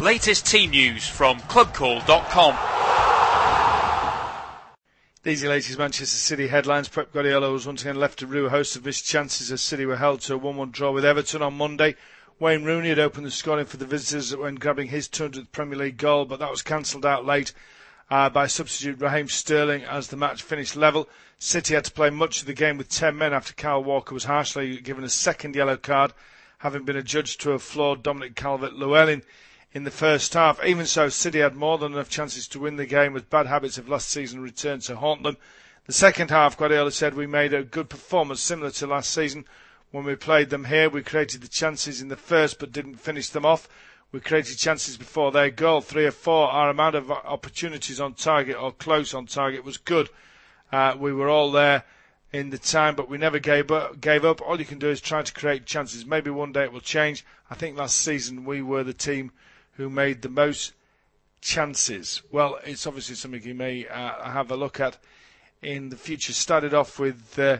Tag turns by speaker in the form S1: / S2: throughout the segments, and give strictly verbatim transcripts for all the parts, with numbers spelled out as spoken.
S1: Latest team news from club call dot com.
S2: These are the latest Manchester City headlines. Pep Guardiola was once again left to rue a host of missed chances as City were held to a one one draw with Everton on Monday. Wayne Rooney had opened the scoring for the visitors when grabbing his two hundredth Premier League goal, but that was cancelled out late uh, by substitute Raheem Sterling as the match finished level. City had to play much of the game with ten men after Kyle Walker was harshly given a second yellow card, having been adjudged to have floored Dominic Calvert-Lewin in the first half. Even so, City had more than enough chances to win the game, with bad habits of last season returned to haunt them. The second half, Guardiola said, we made a good performance similar to last season. When we played them here, we created the chances in the first but didn't finish them off. We created chances before their goal, three or four. Our amount of opportunities on target or close on target was good. Uh, we were all there in the time, but we never gave up, gave up. All you can do is try to create chances. Maybe one day it will change. I think last season we were the team who made the most chances. Well, it's obviously something you may uh, have a look at in the future. Started off with uh,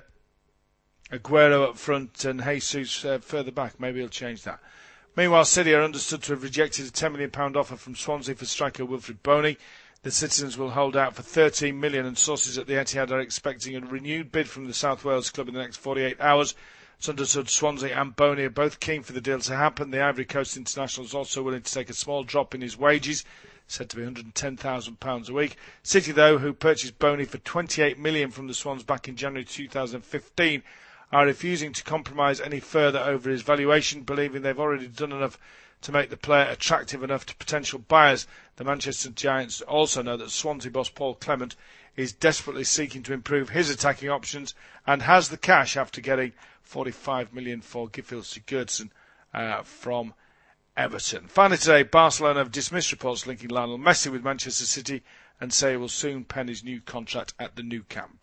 S2: Aguero up front and Jesus uh, further back. Maybe he'll change that. Meanwhile, City are understood to have rejected a ten million pounds offer from Swansea for striker Wilfried Bony. The citizens will hold out for thirteen million pounds, and sources at the Etihad are expecting a renewed bid from the South Wales club in the next forty-eight hours. It's understood Swansea and Bony are both keen for the deal to happen. The Ivory Coast international is also willing to take a small drop in his wages, said to be one hundred ten thousand pounds a week. City, though, who purchased Bony for twenty-eight million pounds from the Swans back in January two thousand fifteen, are refusing to compromise any further over his valuation, believing they've already done enough to make the player attractive enough to potential buyers. The Manchester Giants also know that Swansea boss Paul Clement is desperately seeking to improve his attacking options and has the cash after getting forty-five million pounds for Gylfi uh, from Everton. Finally today, Barcelona have dismissed reports linking Lionel Messi with Manchester City and say he will soon pen his new contract at the Nou Camp.